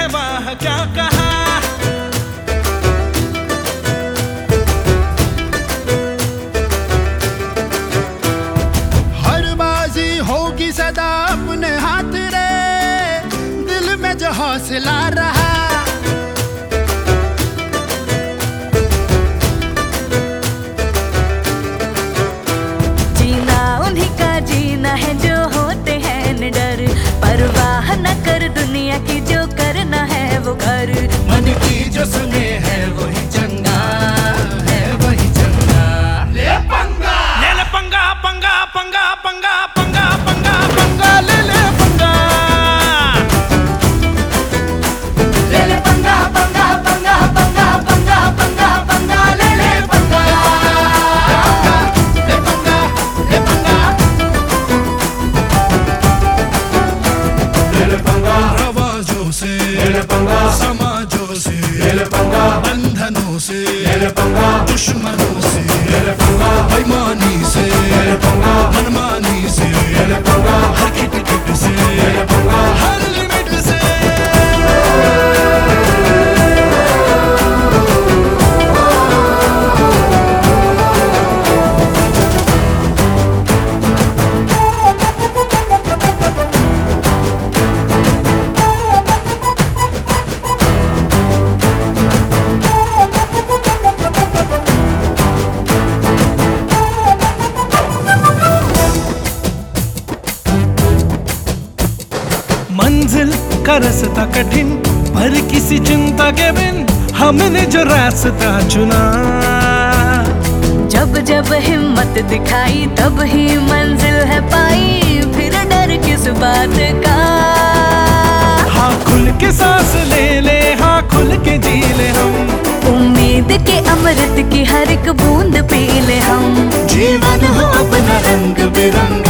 वाह क्या कहा। हर बाजी होगी सदा अपने हाथ रे, दिल में जो हौसला रहा। जीना उन्हीं का जीना है जो होते हैं निडर, परवाह न कर दुनिया की, जो करना है वो कर। मन की जो सुने है वही चंगा है, वही चंगा। ले पंगा, ले ले पंगा पंगा पंगा पंगा पंगा पंगा पंगा, ले ले पंगा। ले ले पंगा पंगा पंगा पंगा पंगा पंगा पंगा, ले ले पंगा। ले पंगा, ले पंगा, ले ले पंगा। रवाजों से ले ले पंगा, समाजों से ले ले पंगा, बंधनों से ले ले पंगा, दुश्मनों से ले ले पंगा, बेईमानी से ले ले पंगा, मनमानी से ले ले पंगा, हर खिट से ले ले पंगा, हर लिमिट से। मंजिल का रास्ता कठिन, पर किसी चिंता के बिन हमने जो रास्ता चुना। जब जब हिम्मत दिखाई तब ही मंजिल है पाई, फिर डर किस बात का। हाँ खुल के सांस ले ले, हाँ खुल के जी ले हम, उम्मीद के अमृत की हर एक बूंद पी ले हम। जीवन हो अपना रंग बिरंगा।